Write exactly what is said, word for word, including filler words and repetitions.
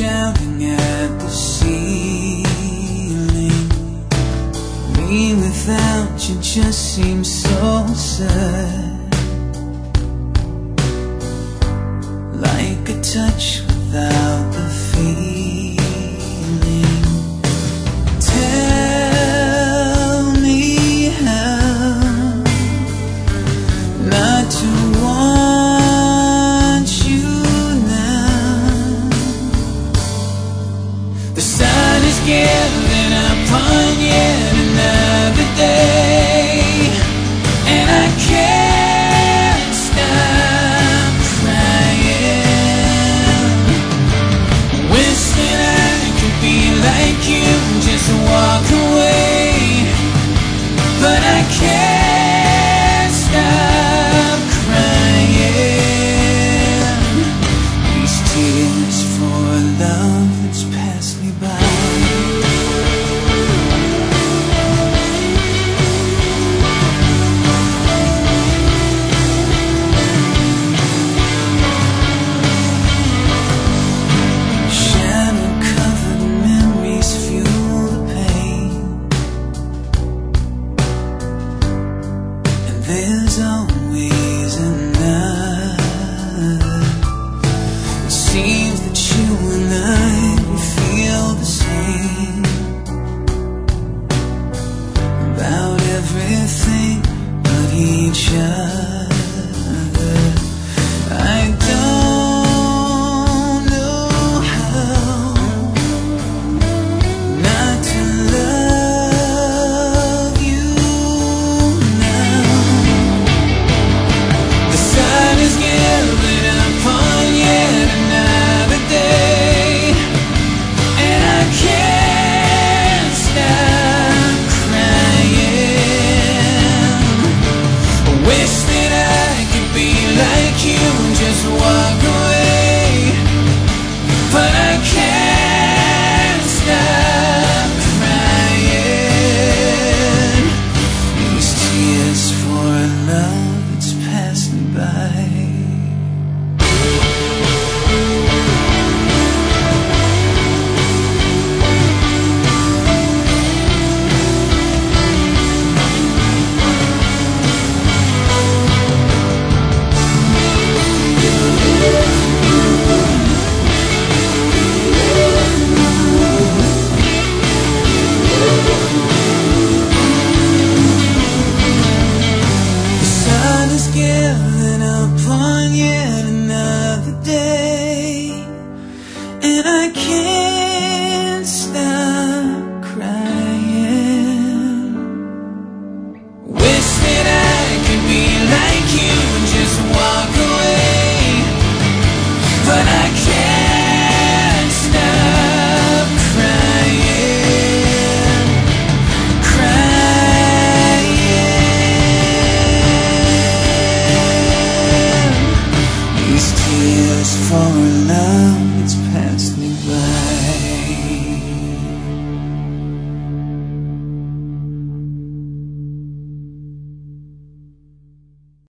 shouting at the ceiling. Me without you just seems so sad, like a touch without the feeling. Tell me how not to want you now. The sun is giving up on yet another day, and I can't stop crying. Wish that I could be like you, just walk away, but I can't stop crying. These tears for love that's passed me by. There's always another. It seems that you and I, we feel the same about everything but each other. I don't know how not to love you now. Is giving up on yet another day, and I can't stop crying. I wish that I could be like you, just walk away, but I can't stop crying. These tears for love that's passed me by. Giving up on yet another day, and I can't stop crying. Wish that I could be like you and just walk away, but I can't stop crying, crying. These tears for love